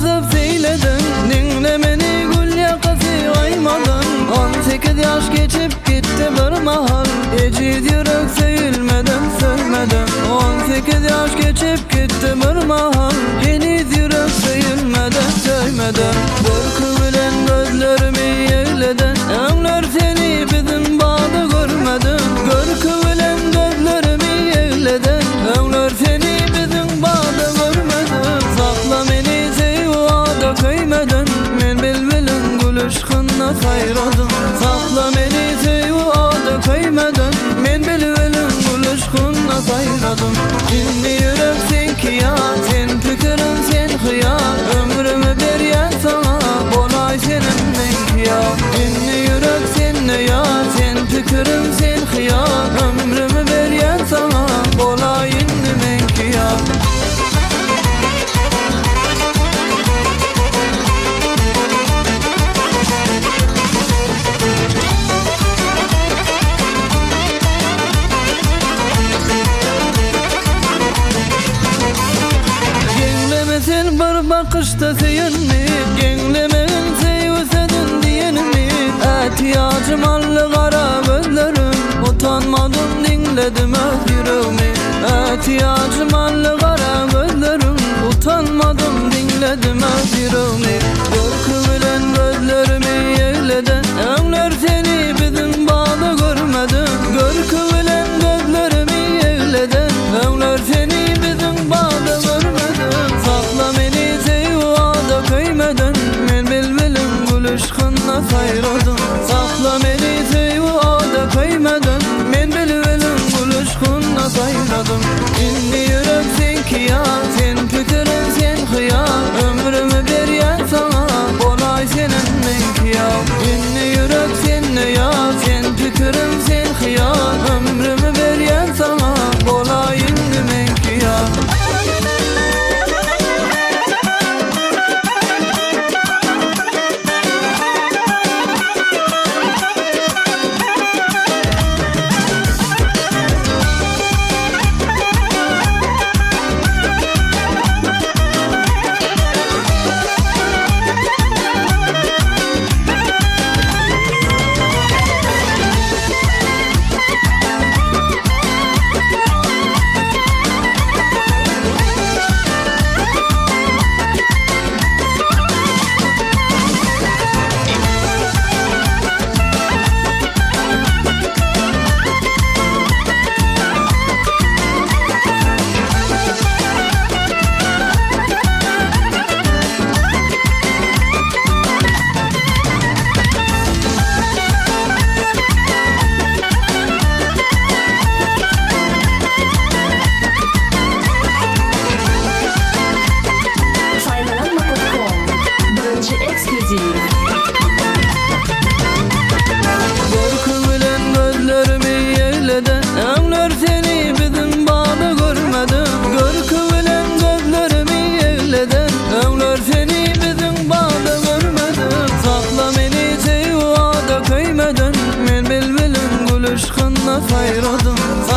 nazıp seyledin, dinle beni gül yakası aymadan. 18 yaş geçip gitti bir mahal, eciz yürek söyülmeden söylemeden. 18 yaş geçip gitti bir mahal, yeniz yürek söyülmeden söylemeden. Korku bilen gözlerimi eyleden, ömür seni bizim bağda görmedim. Korku bilen gözlerimi eyleden, ömür seni bizim bağda görmedim. Sakla beni sevada köymeden, men bilbilin gülüşkünle sayradım. Sakla beni sevada köymeden, men bilbilin gülüşkünle sayradım. Cinni yürek sen kiyar, sen fikrin sen hıyar, ömrümü beryen sana bolay senin men kiyar. Cinni yürek sen ne yar, sen fikrin sen hıyar, ömrümü beryen sana bolay inni men kiyar. Sen bir bakışta seyenmi, genglemeyin sevsenin diyenimi. Ehtiyacım allı kara gözlerim, utanmadım dinledim öz yüreğimi. Ehtiyacım allı kara gözlerim, utanmadım dinledim öz yüreğimi. Korku bilen gözlerimi eyleden, ömür seni bizim bağda görmedim. Korku bilen gözlerimi eyleden, ömür seni bizim bağda görmedim. Sakla beni sevada köymeden, men bilbilin gülüşkünle sayradım. Sakla beni sevada köymeden, men bilbilin gülüşkünle sayradım. İnni yürek sen kiyar, sen fikrin sen hıyar, ömrümü beryen sana bolay senin men kiyar. İnni yürek sen ne yar, sen fikrin sen hıyar, ömrümü beryen sana bolay inni men kiyar. Korku bilen gözlerimi eyleden, ömür seni bizim bağda görmedim. Korku bilen gözlerimi eyleden, ömür seni bizim bağda görmedim. Sakla beni sevada köymeden, men bilbilin gülüşkünle sayradım.